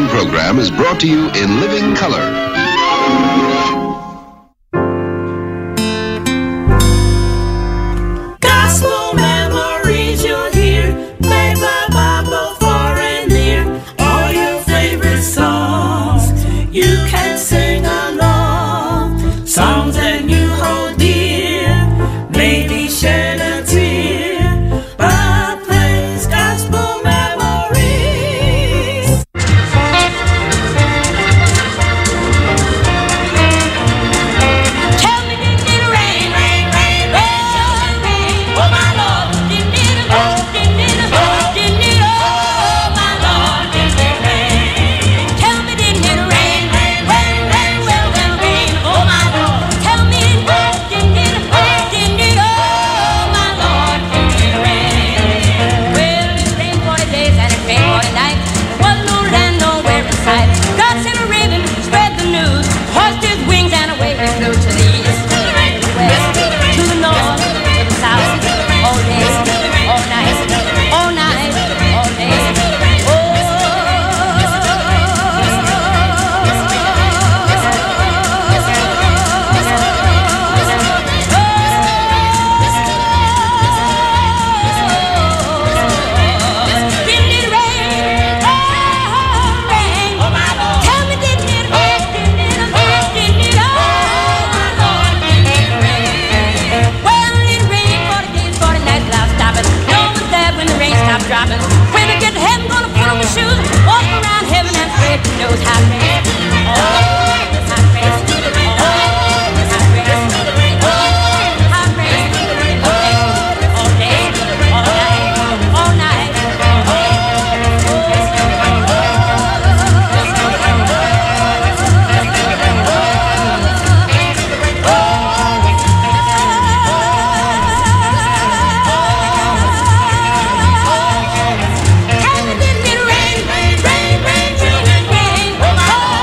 program is brought to you in living color. Gospel memories you'll hear, played by Bible far and near. All your favorite songs, you can sing along. Songs that you hold dear, maybe shed a tear, but plays gospel memories. Tell me, did it rain, rain, rain, rain, rain? Oh my Lord, did it oh, did it oh, did it oh my Lord, did it rain? Tell me, did it rain, rain, rain, rain, well, well, rain? Oh my Lord, tell me, did it oh, did it oh my Lord, did it rain? Well, it rained 40 days and it rained 40 nights. Was no land nowhere in sight. God sent a raven, spread the news, hoisted his wings and away he flew to the east, to the west, to the north, to the south, all day, all night, all night, all day. Didn't it rain? Oh, rain. Tell me, didn't it rain? Didn't it rain? Didn't it? Oh, my Lord, didn't it rain? Well, it rained 40 days, 40 nights without stopping. No one's there when the rain stopped dropping. When I get to heaven, gonna put on my shoes, walk around heaven and spread the nose. Hot rain. Oh, hot rain. Oh, hot rain. Oh, hot rain. All day, all night, all night. Tell me, didn't it rain, rain, rain, rain, rain, rain? Oh,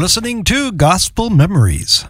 listening to Gospel Memories.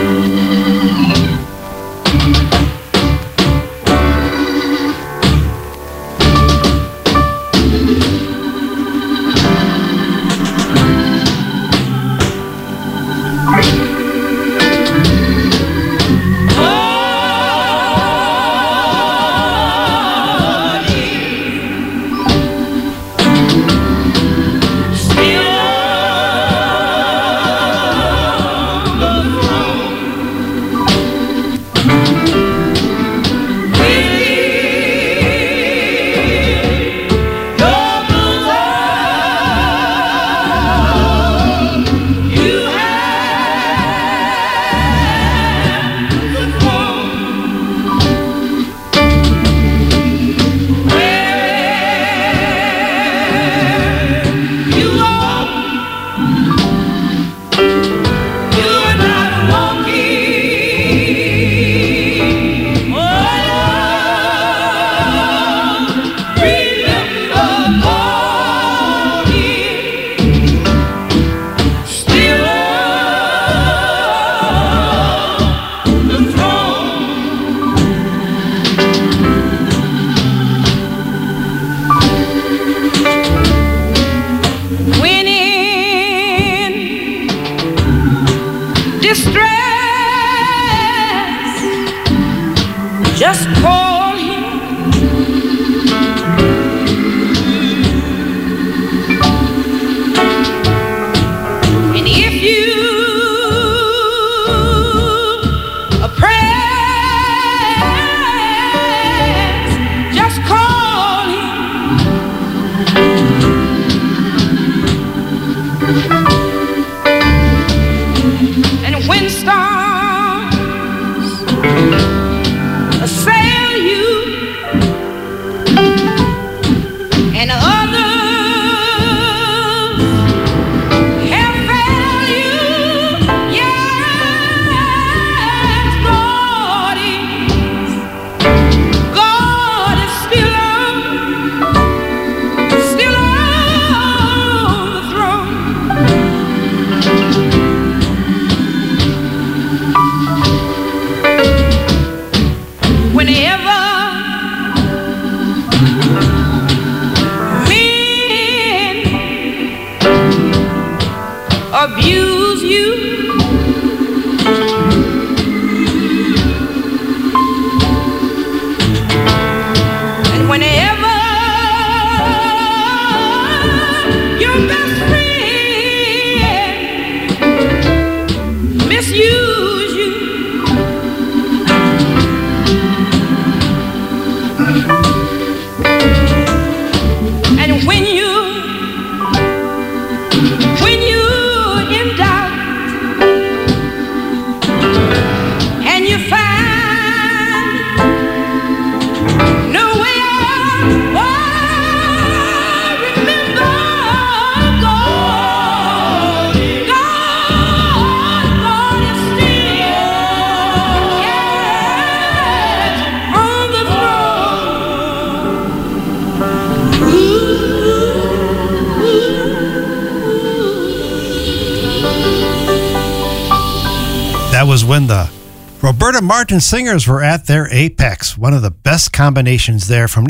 When the Roberta Martin Singers were at their apex. One of the best combinations there from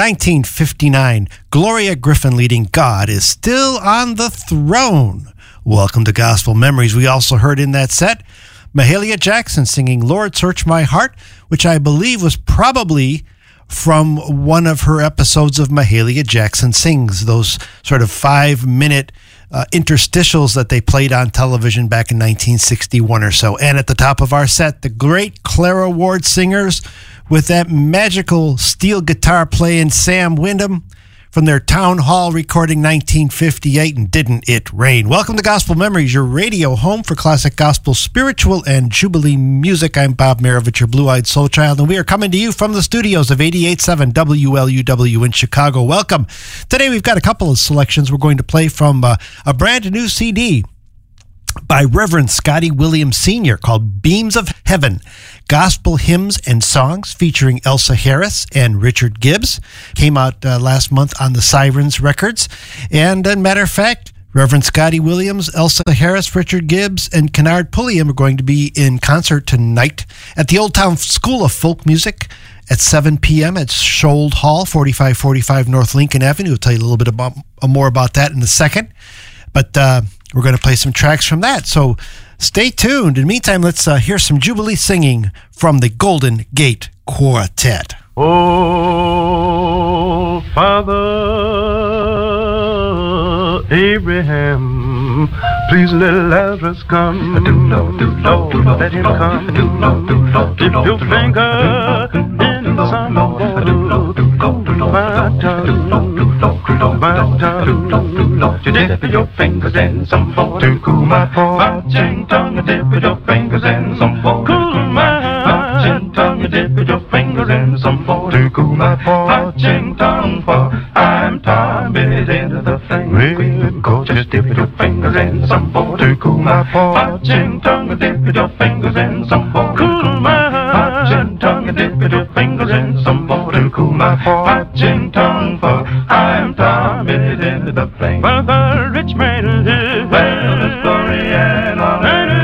1959. Gloria Griffin leading God is Still on the Throne. Welcome to Gospel Memories. We also heard in that set Mahalia Jackson singing Lord Search My Heart, which I believe was probably from one of her episodes of Mahalia Jackson Sings, those sort of 5-minute interstitials that they played on television back in 1961 or so. And at the top of our set, the great Clara Ward Singers with that magical steel guitar playing Sam Wyndham from their Town Hall recording 1958, and Didn't It Rain. Welcome to Gospel Memories, your radio home for classic gospel, spiritual, and Jubilee music. I'm Bob Marovich, your blue-eyed soul child, and we are coming to you from the studios of 88.7 WLUW in Chicago. Welcome. Today we've got a couple of selections. We're going to play from a brand new CD by Reverend Scotty Williams Sr. called Beams of Heaven, Gospel Hymns and Songs featuring Elsa Harris and Richard Gibbs. Came out last month on the Sirens Records. And as a matter of fact, Reverend Scotty Williams, Elsa Harris, Richard Gibbs, and Kennard Pulliam are going to be in concert tonight at the Old Town School of Folk Music at 7 p.m. at Schold Hall, 4545 North Lincoln Avenue. We'll tell you a little bit more about that in a second. But we're going to play some tracks from that. So stay tuned. In the meantime, let's hear some Jubilee singing from the Golden Gate Quartet. Oh, Father Abraham, please let Lazarus come. Let him come. Dip your finger in some water. My tongue. You dip your fingers in some water to cool my parching tongue. You dip your fingers in some water to cool my parching tongue. You dip your fingers in some water to cool my parching tongue. For I'm tied into the flame. Go just dip your fingers in some water to cool my parching tongue. You dip your fingers in some water to cool my parching tongue. You dip your fingers in some water to cool my parching tongue. For I'm tied into the flame. Well, the rich man lives. Well, the story and all.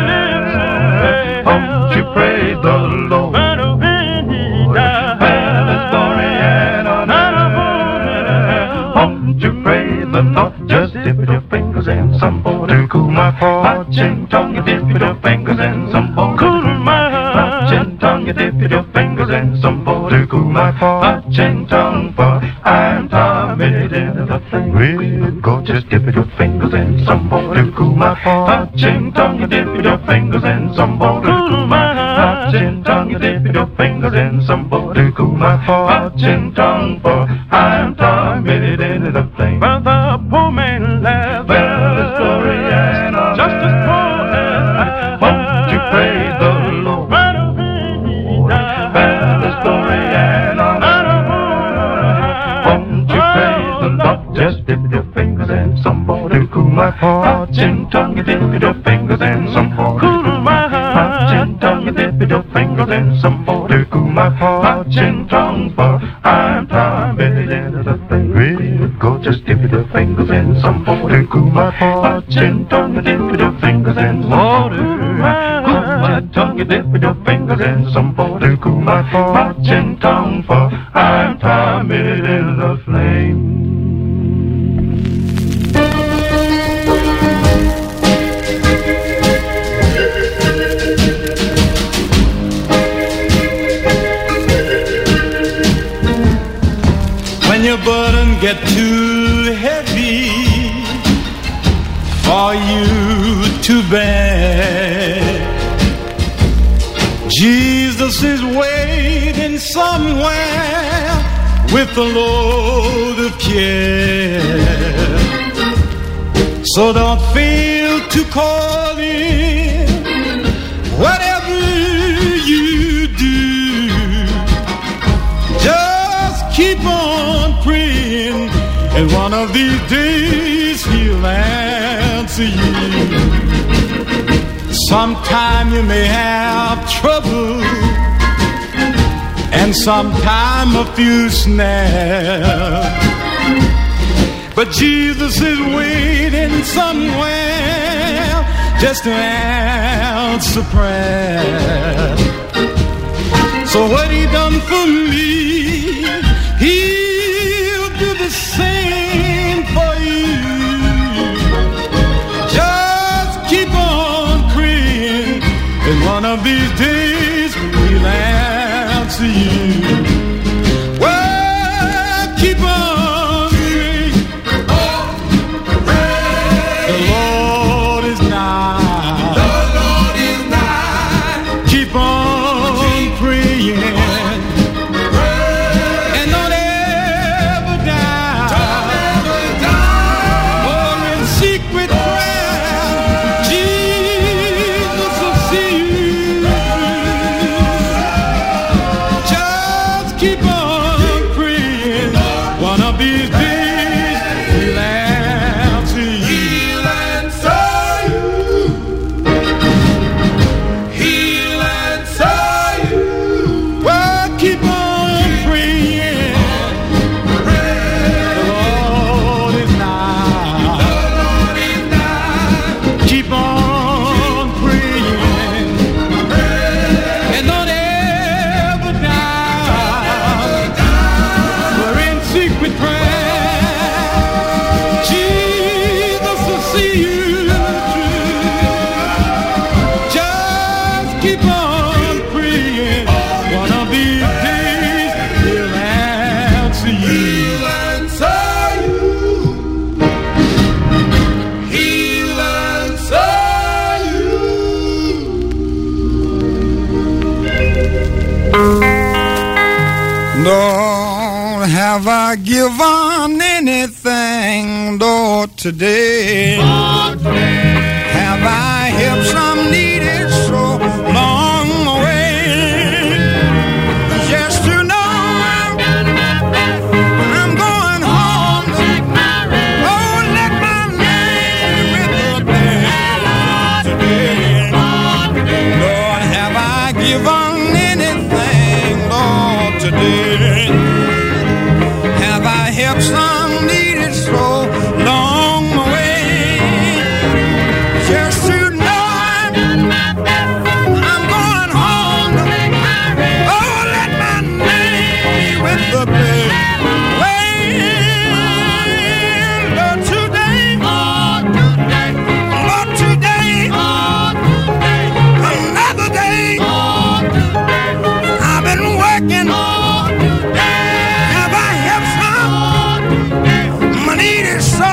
Won't you praise the Lord? Well, the story and all. Won't you praise the Lord? Just dip your fingers in some water to cool my parching tongue. You dip your fingers in some water to cool my parching tongue. You dip your fingers in some water to cool my parching tongue. For I'm tied into the flame. Well, go just dip your fingers in some water to cool my parching tongue. You dip your fingers in some water to cool my parching tongue. You dip your fingers in some water to cool my parching tongue. For I'm tied into the flame. Well, the poor man laughs. Well, the story and all. Just as poor as won't you praise the Lord? Well, the story and all. Won't you praise the Lord? Just dip your fingers in some water to cool my parching tongue. You dip your fingers in some water to cool my parching tongue. You dip your fingers in some water to cool my parching tongue. For I'm tied into the flame. Go just dip your fingers in some water to cool my parching tongue. You dip your fingers in water. Cool my tongue. You dip your fingers in some water to cool my parching tongue. For I'm tied in the flame. When your burden get too heavy for you to bear, Jesus is waiting somewhere with a load of care. So don't feel too caught in whatever you do. Just keep on praying, and one of these days He'll answer you. Sometime you may have trouble, and sometime a few snares, but Jesus is waiting somewhere just to answer prayer. So what He done for me, He'll do the same for you. Just keep on praying, and one of these days He'll answer you. Well, keep on praying. The Lord is nigh. The Lord is nigh. Keep on praying. And Have I given anything, Lord, today? Have I helped some needed so long away? Just to know I'm going home. Oh, let my name with the band today. Lord, have I given anything, Lord, today? Have I helped some needed so long away? Just to know I'm going home. Oh, let my name with the band. Lord, today, Lord, today, another day. I've been working. Have I helped some? My need is so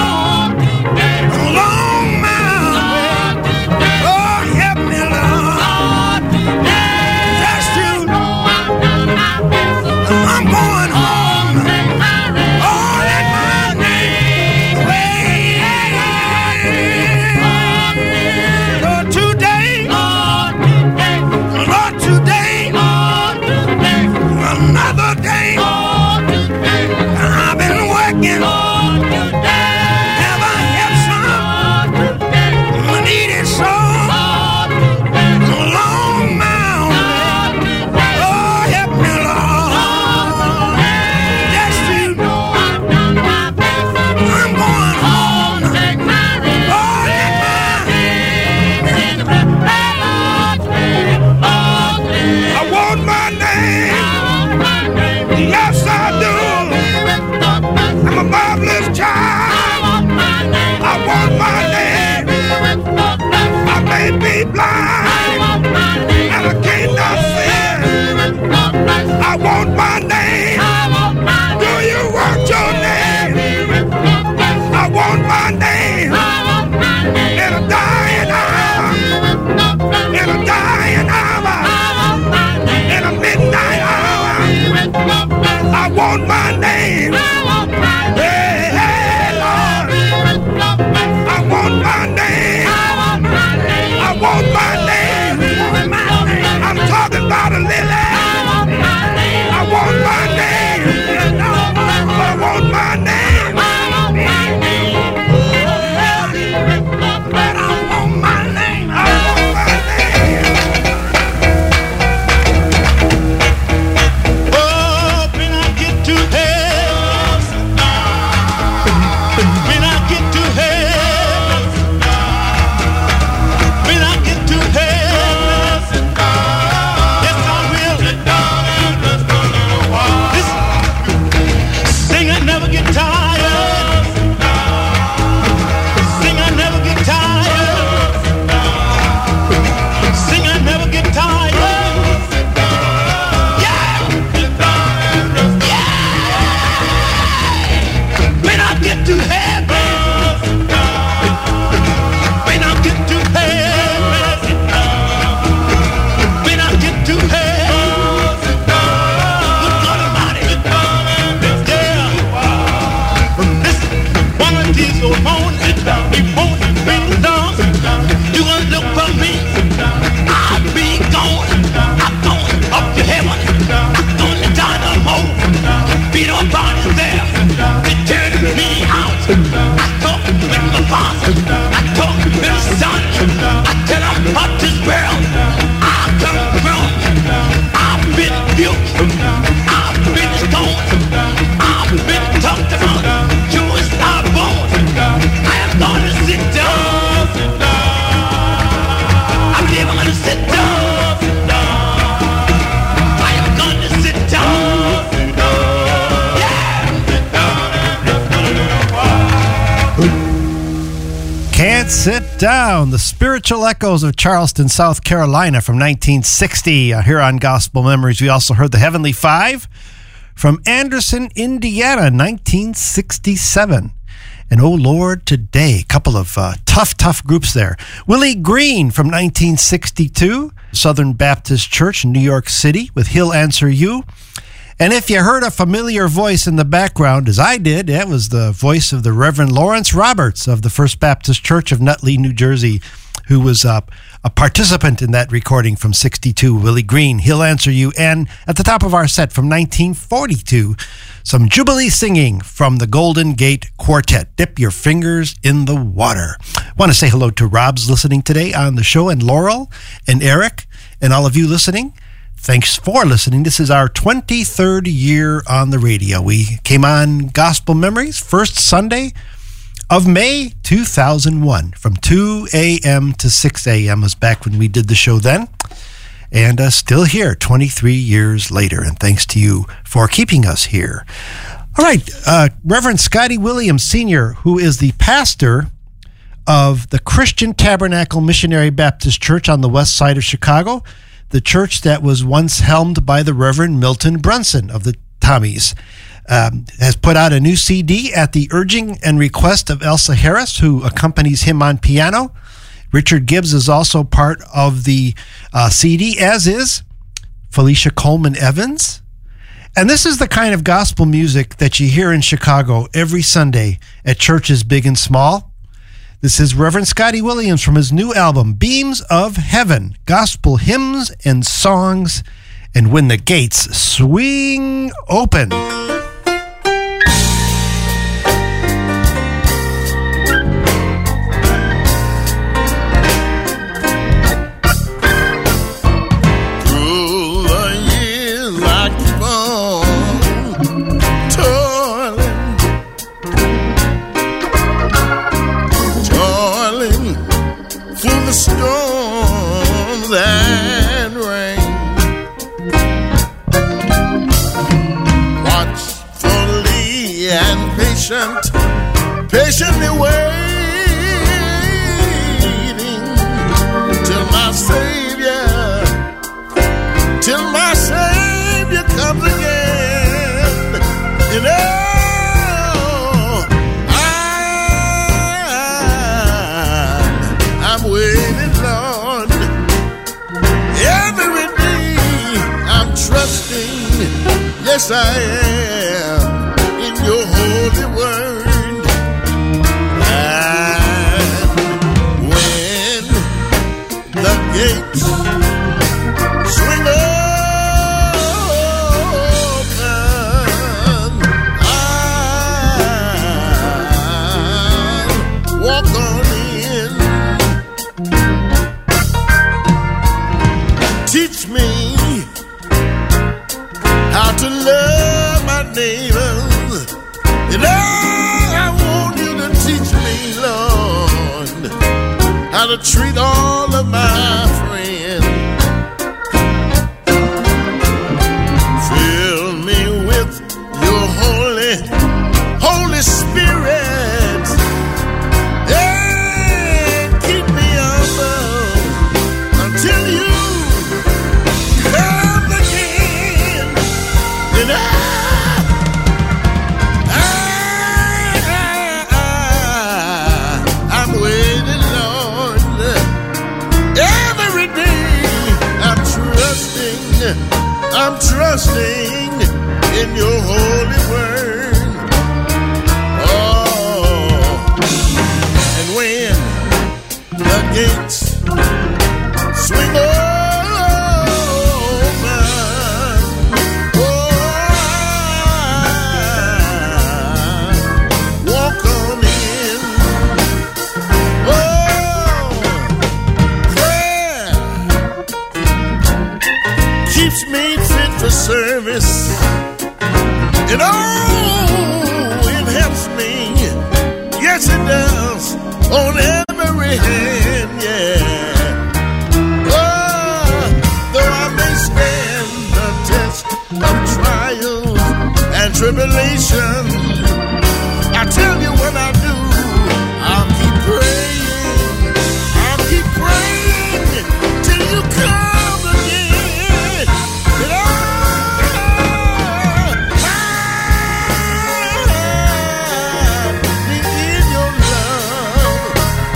long, my way. Oh, help me, Lord. Just to know I'm going home. Oh, let my name away. Lord, today, Lord, today, another day. I've been working. Have I helped some? My need is so long, my way. Oh, help me, Lord. Just to know I'm going home. Oh, I want my name. Yes, I do. I'm a marvelous child. I want my name. I may be blind and I cannot see. I want my name. Do you want your name? I want my name. In a dying hour. In a dying hour. In a midnight hour. I want my name. Hey, hey, Lord. I want my name. I want my name. I'm talking about a lily. I want my name. I want my name. I want my name. I want my name. Oh, when I get to hell, when I get to hell, when I get to hell, yes I will. This sing I never get tired. Sing I never get tired. Sing I never get tired. When I get to heaven, when I get to heaven, when I get to heaven, good God Almighty, yeah. Listen, one of these old mornings, before you bring down, you gonna look for me. I'll be gone. I'm going up to heaven. I'm going to dynamo. Peter Barney there. They turn me out. I talk with my father. I talk with the son. I tell him about this world. I come from. I've been built. I've been stoned. I've been talked about. Jewish are born. I am gonna sit down. I'm never gonna sit down. I am gonna sit down. Can't Sit Down, the spiritual echoes of Charleston, South Carolina from 1960. Here on Gospel Memories, we also heard the Heavenly Five from Anderson, Indiana, 1967. And Oh Lord Today, a couple of tough groups there. Willie Green from 1962, Southern Baptist Church in New York City with He'll Answer You. And if you heard a familiar voice in the background, as I did, it was the voice of the Reverend Lawrence Roberts of the First Baptist Church of Nutley, New Jersey, who was a participant in that recording from 62, Willie Green, He'll Answer You. And at the top of our set from 1942, some Jubilee singing from the Golden Gate Quartet, Dip Your Fingers in the Water. I want to say hello to Rob's listening today on the show, and Laurel and Eric and all of you listening. Thanks for listening. This is our 23rd year on the radio. We came on Gospel Memories first Sunday of May 2001 from 2 a.m. to 6 a.m. was back when we did the show then. And still here 23 years later. And thanks to you for keeping us here. All right. Reverend Scotty Williams Sr., who is the pastor of the Christian Tabernacle Missionary Baptist Church on the west side of Chicago, the church that was once helmed by the Reverend Milton Brunson of the Tommies, has put out a new CD at the urging and request of Elsa Harris, who accompanies him on piano. Richard Gibbs is also part of the CD, as is Felicia Coleman Evans. And this is the kind of gospel music that you hear in Chicago every Sunday at churches big and small. This is Reverend Scotty Williams from his new album, Beams of Heaven, Gospel Hymns and Songs, and When the Gates Swing Open. The storms and rain, watchfully and patiently waiting till my Savior comes again. You know, I'm waiting, Lord. Every day I'm trusting, yes I am, in your holy word. And when the gates swing open, I'll walk on in. Teach me how to love my neighbors. You know, I want you to teach me, Lord, how to treat all of my friends. Fill me with your Holy Spirit, and keep me humble until you come again. And I'm waiting, Lord. Every day I'm trusting in your holy word. Oh, and when the gates swing open, walk on in. Prayer keeps me fit for service, and oh, it helps me. Yes, it does. On every hand, yeah. Oh, though I may stand the test of trials and tribulation, I tell you what I do. I'll keep praying till you come again. And in your love,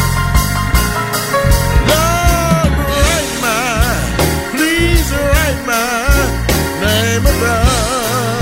Lord, please write my name above.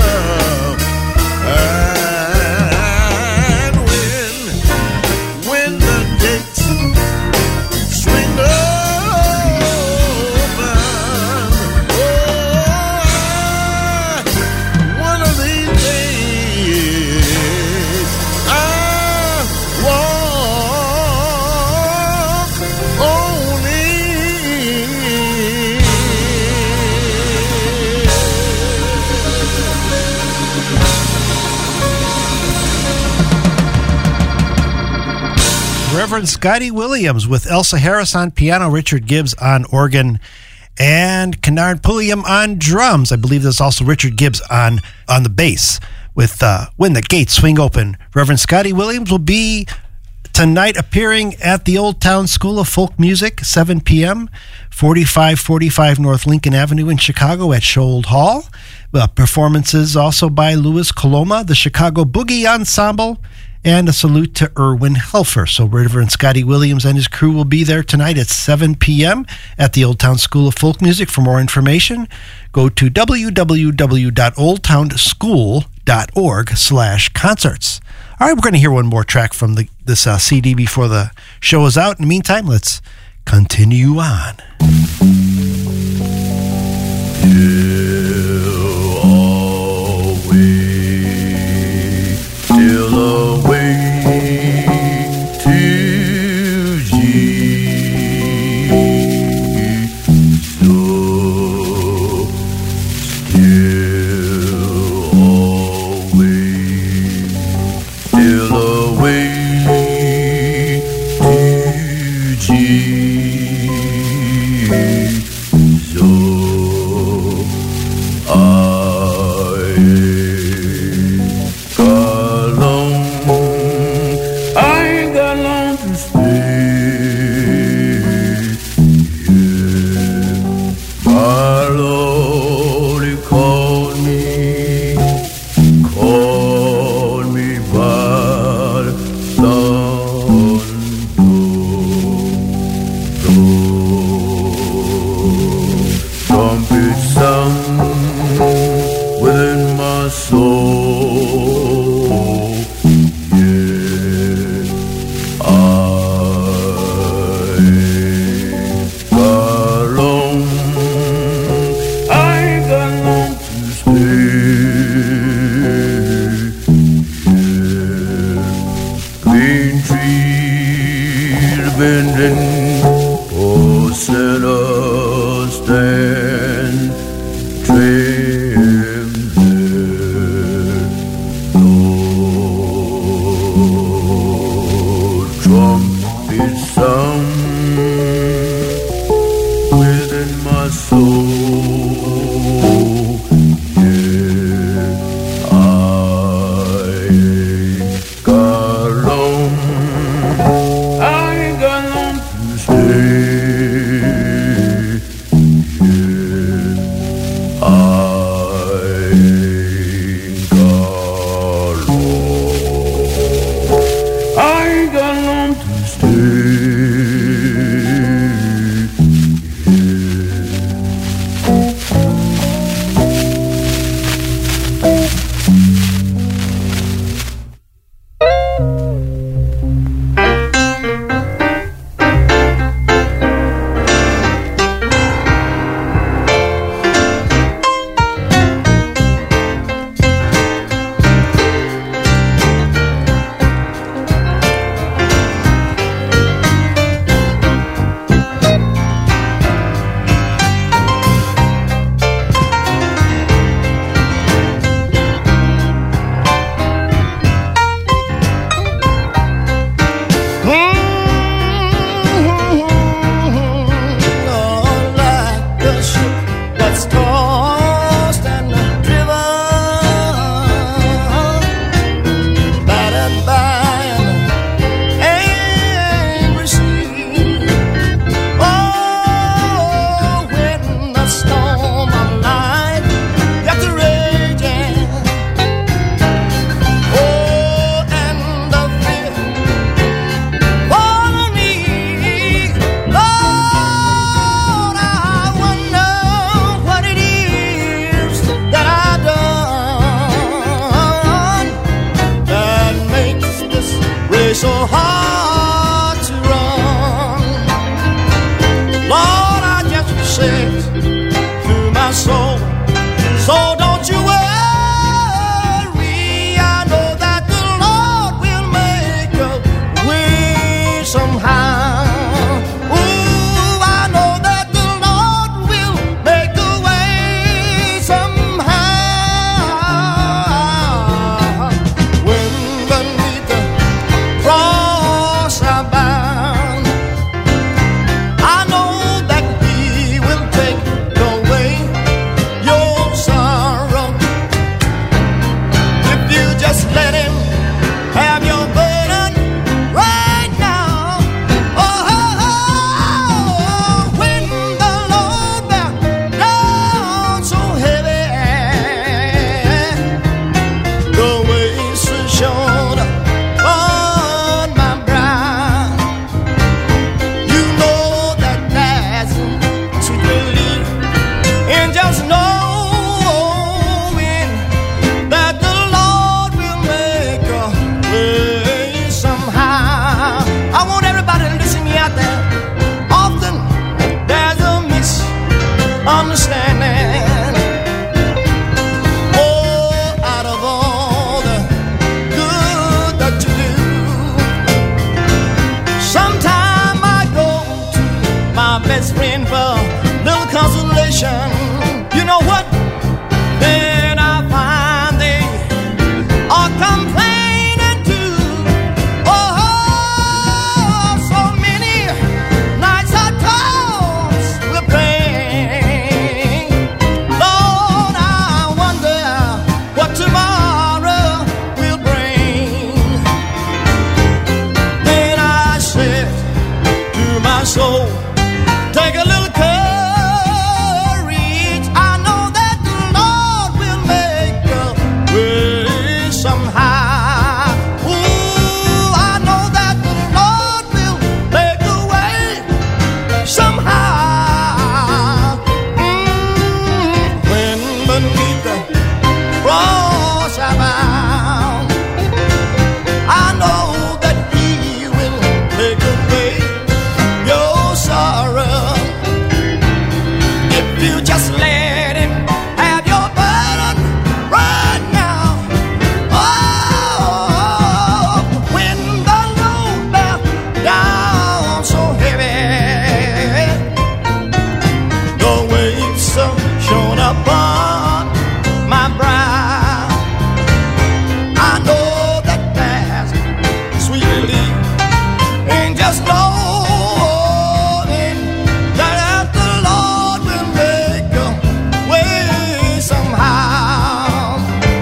Reverend Scotty Williams with Elsa Harris on piano, Richard Gibbs on organ, and Kennard Pulliam on drums. I believe there's also Richard Gibbs on the bass with When the Gates Swing Open. Reverend Scotty Williams will be tonight appearing at the Old Town School of Folk Music, 7 p.m., 4545 North Lincoln Avenue in Chicago at Scholl Hall. Performances also by Louis Coloma, the Chicago Boogie Ensemble, and a salute to Erwin Helfer. So Reverend Scotty Williams and his crew will be there tonight at 7 p.m. at the Old Town School of Folk Music. For more information, go to www.oldtownschool.org/concerts. All right, we're going to hear one more track from this CD before the show is out. In the meantime, let's continue on. Still away to Jesus. So still away to Jesus. So looking for a little consolation. You know what? Then I find they are complaining too. Oh, so many nights I toss the pain. Lord, I wonder what tomorrow will bring. Then I said to my soul, take a little courage. I know that the Lord will make a way somehow. Ooh, I know that the Lord will make a way somehow. When beneath the cross I bound, I know that He will take away your sorrow. If you just let Him have your burden right now. Oh, when the load bears down so heavy, the waves are shown upon my brow. I know that there's sweet relief in just knowing that the Lord will make a way somehow.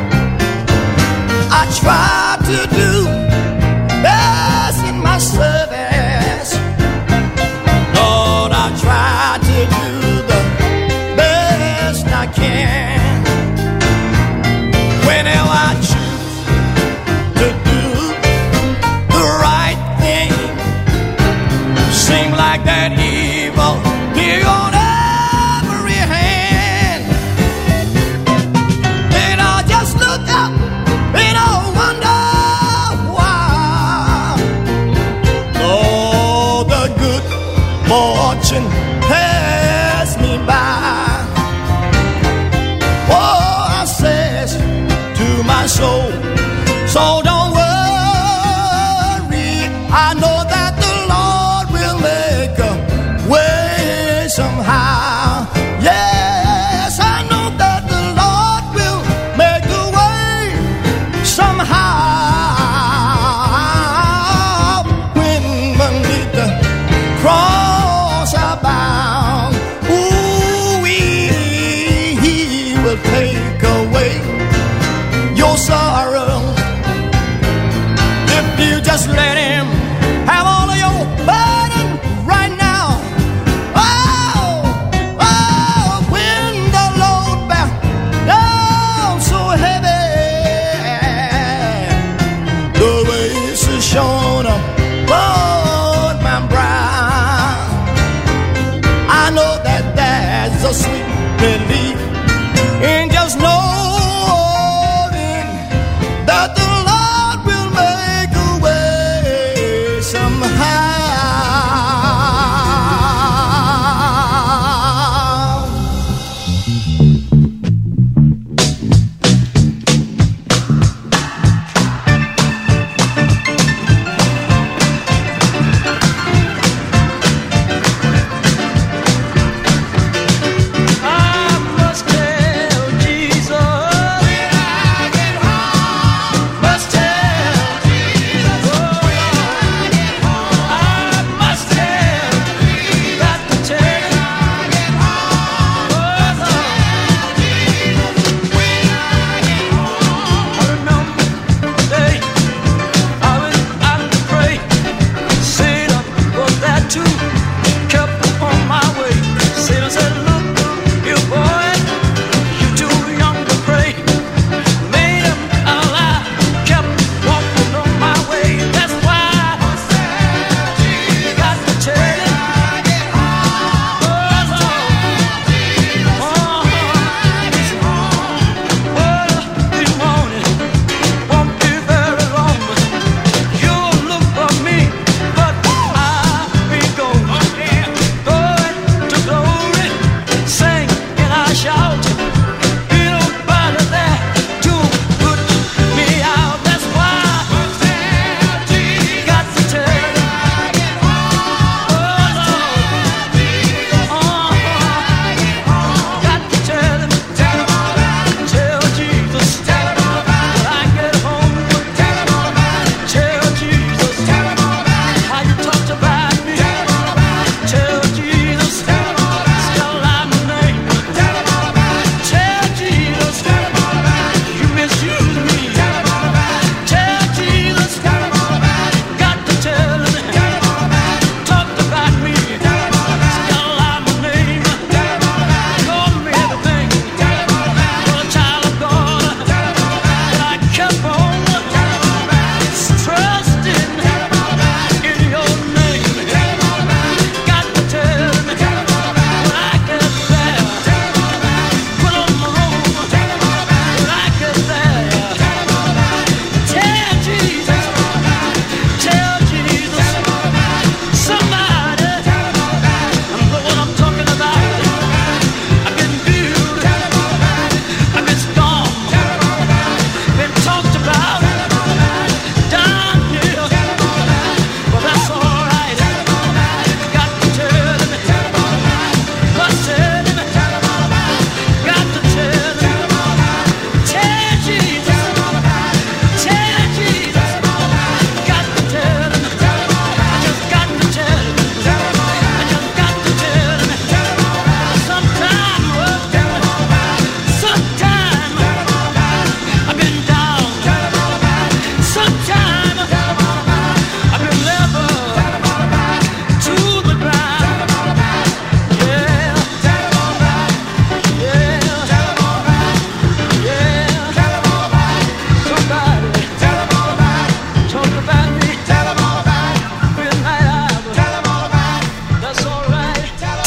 I try to do best in my service. Lord, I try to do the best I can. Whenever I choose to do the right thing, seem like that evil here on every hand. Then I just look up and I wonder why. Oh, the good fortune passed me by. Oh, I says to my soul, so don't worry. I know that the Lord will make a way somehow. Yes, I know that the Lord will make a way somehow. When beneath the cross I bound, ooh, He will take away your sorrow. If you just let Him have all of your burden right now. Oh, oh, when the load bears down so heavy, the waves are shown upon my brow. I know that there's a sweet relief in just knowing that the Lord will make a way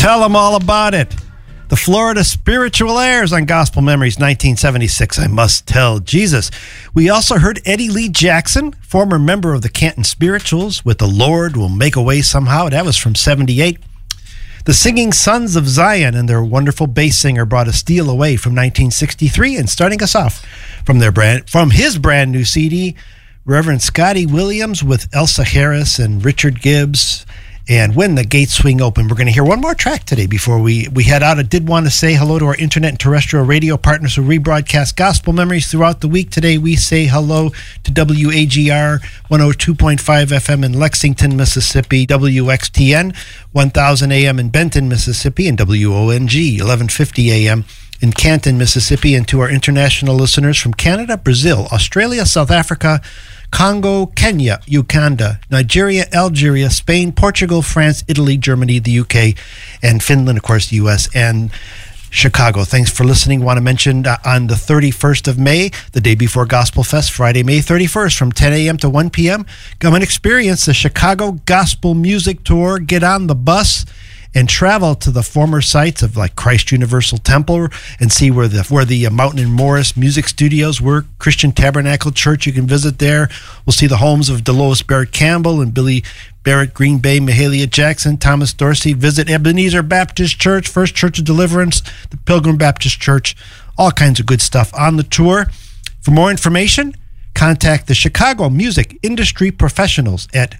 Tell them all about it. The Florida Spiritual Airs on Gospel Memories 1976, I Must Tell Jesus. We also heard Eddie Lee Jackson, former member of the Canton Spirituals, with The Lord Will Make a Way Somehow. That was from 78. The Singing Sons of Zion and their wonderful bass singer brought a Steal Away from 1963. And starting us off from his brand new CD, Reverend Scotty Williams with Elsa Harris and Richard Gibbs, and When the Gates Swing Open. We're going to hear one more track today before we head out. I did want to say hello to our internet and terrestrial radio partners who rebroadcast Gospel Memories throughout the week. Today we say hello to WAGR 102.5 FM in Lexington, Mississippi, WXTN 1000 AM in Benton, Mississippi, and WONG 1150 AM in Canton, Mississippi, and to our international listeners from Canada, Brazil, Australia, South Africa, Congo, Kenya, Uganda, Nigeria, Algeria, Spain, Portugal, France, Italy, Germany, the UK, and Finland, of course, the US, and Chicago. Thanks for listening. Want to mention on the 31st of May, the day before Gospel Fest, Friday, May 31st, from 10 a.m. to 1 p.m., come and experience the Chicago Gospel Music Tour. Get on the bus and travel to the former sites of like Christ Universal Temple and see where the Mountain and Morris Music Studios were. Christian Tabernacle Church, you can visit there. We'll see the homes of Dolores Barrett Campbell and Billy Barrett, Green Bay, Mahalia Jackson, Thomas Dorsey. Visit Ebenezer Baptist Church, First Church of Deliverance, the Pilgrim Baptist Church. All kinds of good stuff on the tour. For more information, contact the Chicago Music Industry Professionals at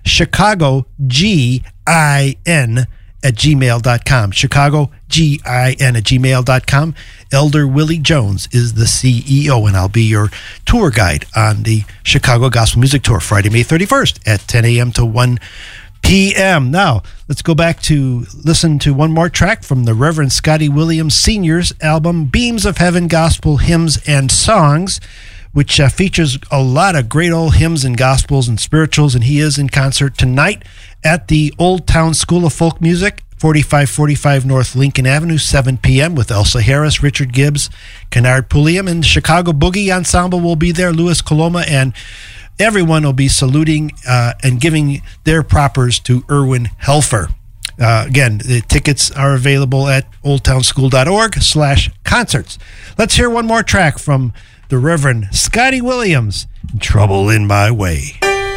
ChicagoGIN@gmail.com. ChicagoGIN@gmail.com. Elder Willie Jones is the CEO, and I'll be your tour guide on the Chicago Gospel Music Tour, Friday, May 31st at 10 a.m. to 1 p.m. Now, let's go back to listen to one more track from the Reverend Scotty Williams Sr.'s album, Beams of Heaven Gospel Hymns and Songs, which features a lot of great old hymns and gospels and spirituals, and he is in concert tonight at the Old Town School of Folk Music, 4545 North Lincoln Avenue, 7 p.m. with Elsa Harris, Richard Gibbs, Kennard Pulliam, and the Chicago Boogie Ensemble will be there, Louis Coloma, and everyone will be saluting and giving their propers to Erwin Helfer. Again, the tickets are available at oldtownschool.org/concerts. Let's hear one more track from the Reverend Scotty Williams, Trouble in My Way.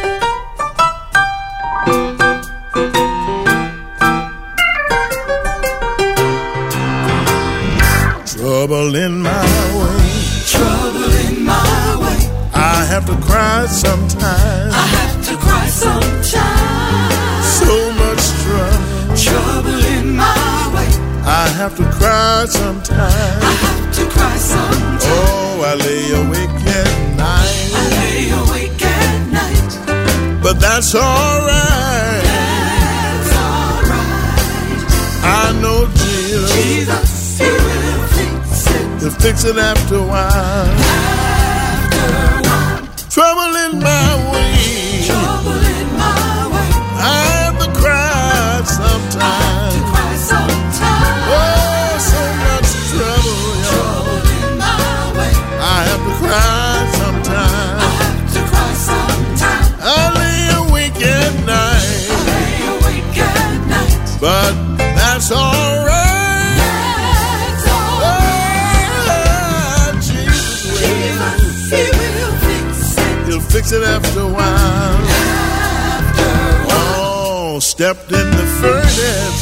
Trouble in my way, Trouble in my way. I have to cry sometimes. I have to cry sometimes. So much trouble, Trouble in my way. I have to cry sometimes. I have to cry sometimes. Oh, I lay awake at night. I lay awake at night. But that's alright. That's alright. I know Jesus, Jesus, He will fix it. He'll fix it after a while. After a while. Trouble in my way, Trouble in my way. I have to cry sometimes. I have to cry sometimes. Oh, so much trouble, y'all. Trouble in my way. I have to cry sometimes. I have to cry sometimes. I lay awake at night. I lay awake at night. But that's alright. That's alright. Oh, Jesus will. Jesus, He will fix it. He'll fix it after a while. After a while. Oh, stepped in the furnace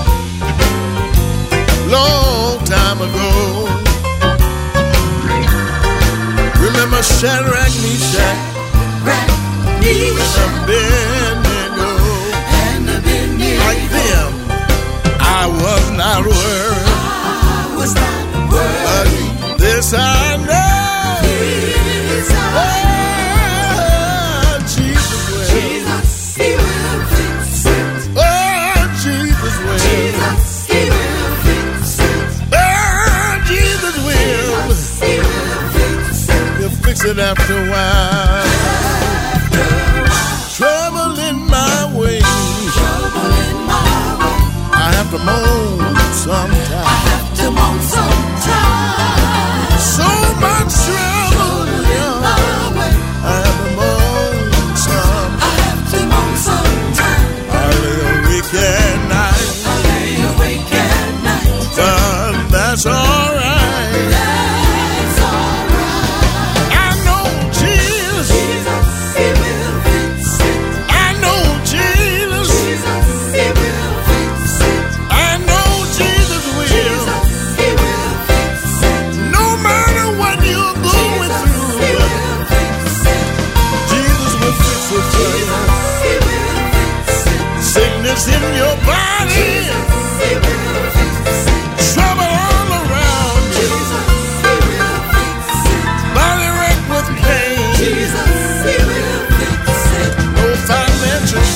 long time ago. Remember Shadrach, Meshach, Meshach, Abednego. and Abednego. Like them, I was not worried. I was not worried. But this I know. This I Oh, Jesus will. Jesus, He will fix it. Oh, Jesus will. Jesus, He will fix it. Oh, Jesus will. Jesus, He will fix it. He'll fix it after a while. After a while. Trouble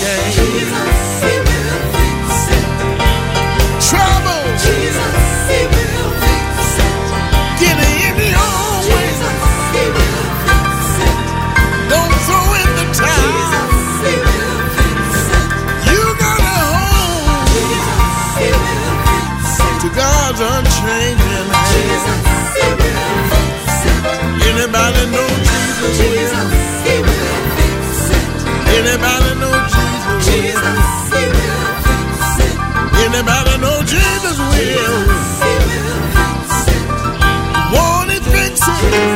game. Trouble. Get in your way. Don't throw in the towel. You gotta hold to God's unchanging hand. Anybody know Jesus? Anybody know Jesus? Anybody know Jesus will? Won't he fix it?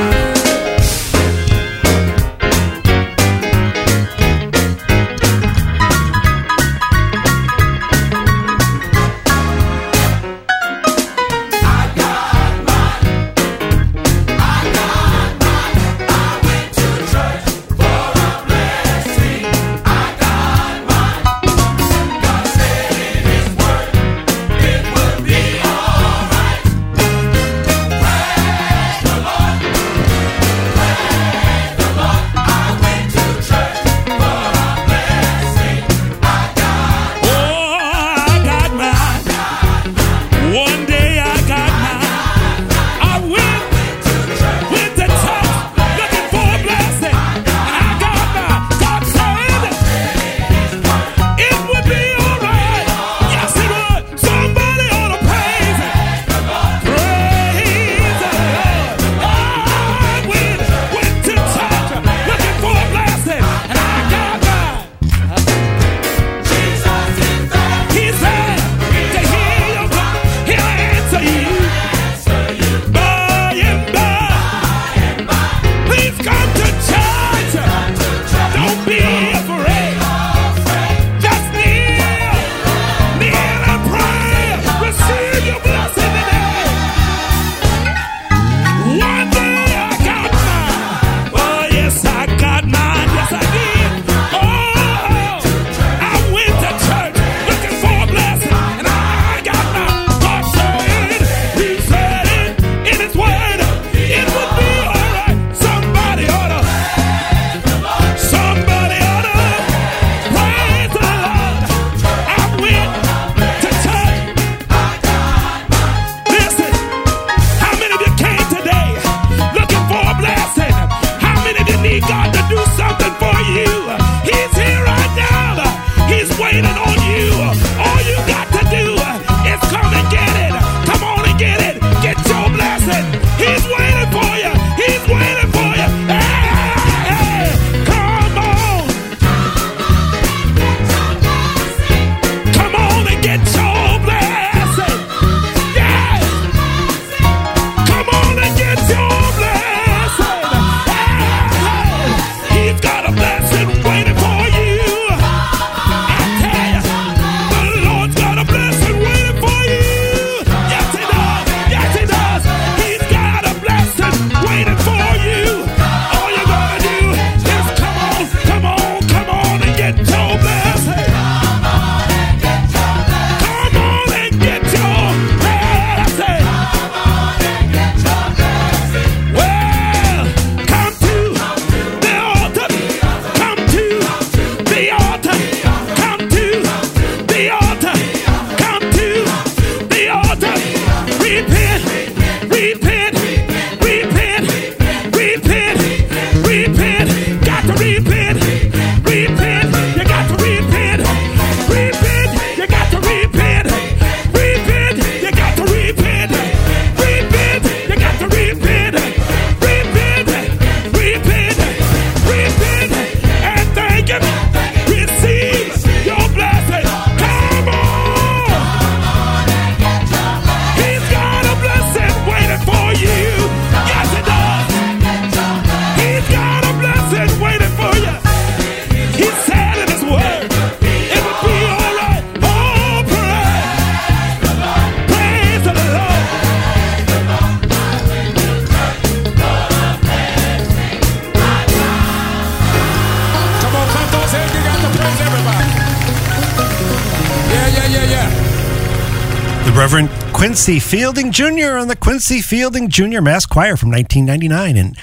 Reverend Quincy Fielding Jr. on the Quincy Fielding Jr. Mass Choir from 1999. And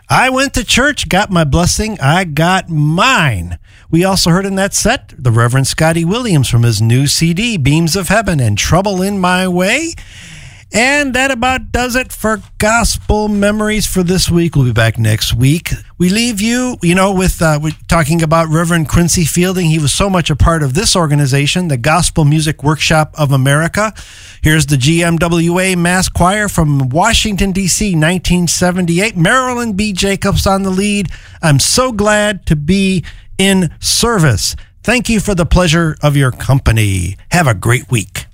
I went to church, got my blessing, I got mine. We also heard in that set the Reverend Scotty Williams from his new CD, Beams of Heaven and Trouble in My Way. And that about does it for Gospel Memories for this week. We'll be back next week. We leave you, with we're talking about Reverend Quincy Fielding. He was so much a part of this organization, the Gospel Music Workshop of America. Here's the GMWA Mass Choir from Washington, D.C., 1978. Marilyn B. Jacobs on the lead. I'm so glad to be in service. Thank you for the pleasure of your company. Have a great week.